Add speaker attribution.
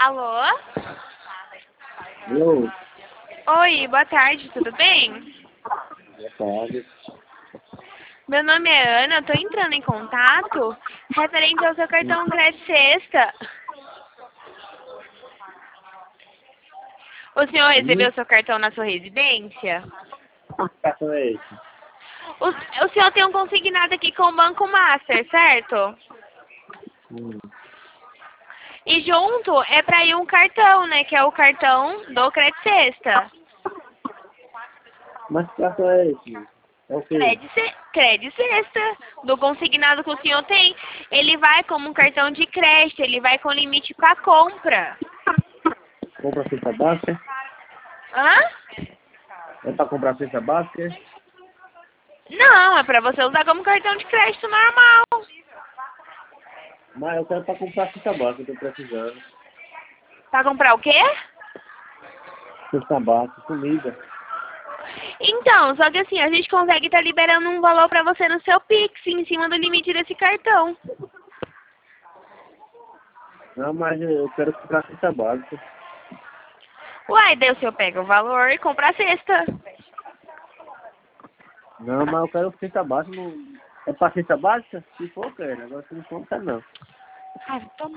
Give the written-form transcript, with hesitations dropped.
Speaker 1: Alô?
Speaker 2: Alô,
Speaker 1: Oi, boa tarde, tudo bem?
Speaker 2: boa tarde.
Speaker 1: Meu nome é Ana, eu tô entrando em contato referente ao seu cartão crédito sexta. O senhor recebeu seu cartão na sua residência?
Speaker 2: Que cartão é esse?
Speaker 1: O senhor tem um consignado aqui com o Banco Master, certo?
Speaker 2: Hum.
Speaker 1: E junto é pra ir um cartão, né? Que é o cartão do crédito sexta.
Speaker 2: Mas que cartão é esse? É o quê?
Speaker 1: Crédito sexta, do consignado que o senhor tem. Ele vai como um cartão de crédito, ele vai com limite com a compra.
Speaker 2: Compra cesta básica?
Speaker 1: Hã?
Speaker 2: É pra comprar cesta básica?
Speaker 1: Não, é pra você usar como cartão de crédito normal.
Speaker 2: Mas eu quero pra comprar cesta básica, eu tô precisando.
Speaker 1: Pra comprar o quê?
Speaker 2: Cesta básica, comida.
Speaker 1: Então, só que assim, a gente consegue estar liberando um valor pra você no seu Pix, em cima do limite desse cartão.
Speaker 2: Não, mas eu quero comprar cesta básica.
Speaker 1: Uai, daí o senhor pega o valor e compra a cesta.
Speaker 2: Não, mas eu quero cesta básica. Não... É pra cesta básica? Se for, eu quero. Agora se não for, não quero não.
Speaker 1: Ai, toma.